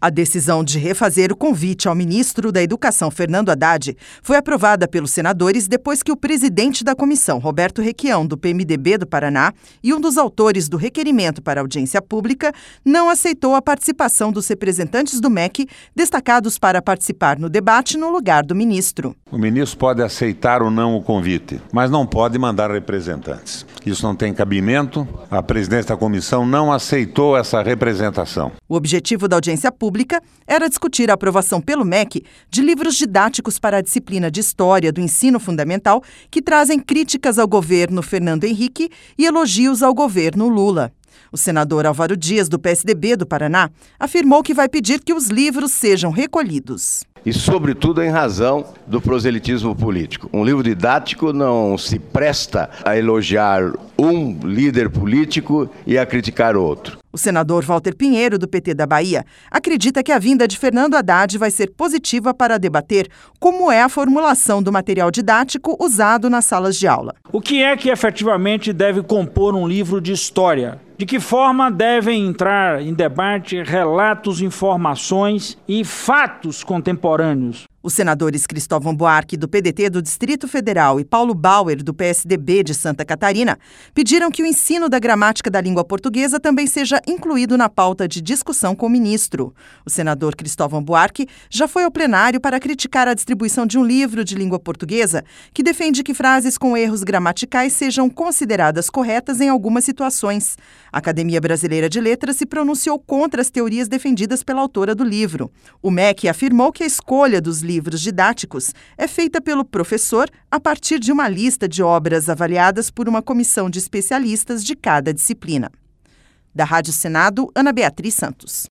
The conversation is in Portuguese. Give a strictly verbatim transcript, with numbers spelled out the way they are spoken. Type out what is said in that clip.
A decisão de refazer o convite ao ministro da Educação, Fernando Haddad, foi aprovada pelos senadores depois que o presidente da comissão, Roberto Requião, do P M D B do Paraná, e um dos autores do requerimento para audiência pública, não aceitou a participação dos representantes do M E C, destacados para participar no debate no lugar do ministro. O ministro pode aceitar ou não o convite, mas não pode mandar representantes. Isso não tem cabimento. A presidência da comissão não aceitou essa representação. O objetivo da audiência pública era discutir a aprovação pelo M E C de livros didáticos para a disciplina de História do Ensino Fundamental que trazem críticas ao governo Fernando Henrique e elogios ao governo Lula. O senador Álvaro Dias, do P S D B do Paraná, afirmou que vai pedir que os livros sejam recolhidos. E, sobretudo, em razão do proselitismo político. Um livro didático não se presta a elogiar um líder político e a criticar outro. O senador Walter Pinheiro, do P T da Bahia, acredita que a vinda de Fernando Haddad vai ser positiva para debater como é a formulação do material didático usado nas salas de aula. O que é que efetivamente deve compor um livro de história? De que forma devem entrar em debate relatos, informações e fatos contemporâneos? Os senadores Cristóvão Buarque, do P D T do Distrito Federal, e Paulo Bauer, do P S D B de Santa Catarina, pediram que o ensino da gramática da língua portuguesa também seja incluído na pauta de discussão com o ministro. O senador Cristóvão Buarque já foi ao plenário para criticar a distribuição de um livro de língua portuguesa que defende que frases com erros gramaticais sejam consideradas corretas em algumas situações. A Academia Brasileira de Letras se pronunciou contra as teorias defendidas pela autora do livro. O M E C afirmou que a escolha dos livros livros didáticos é feita pelo professor a partir de uma lista de obras avaliadas por uma comissão de especialistas de cada disciplina. Da Rádio Senado, Ana Beatriz Santos.